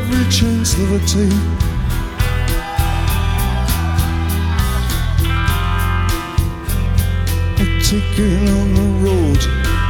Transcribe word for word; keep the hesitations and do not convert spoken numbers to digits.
every chance that I take. I take it on the road.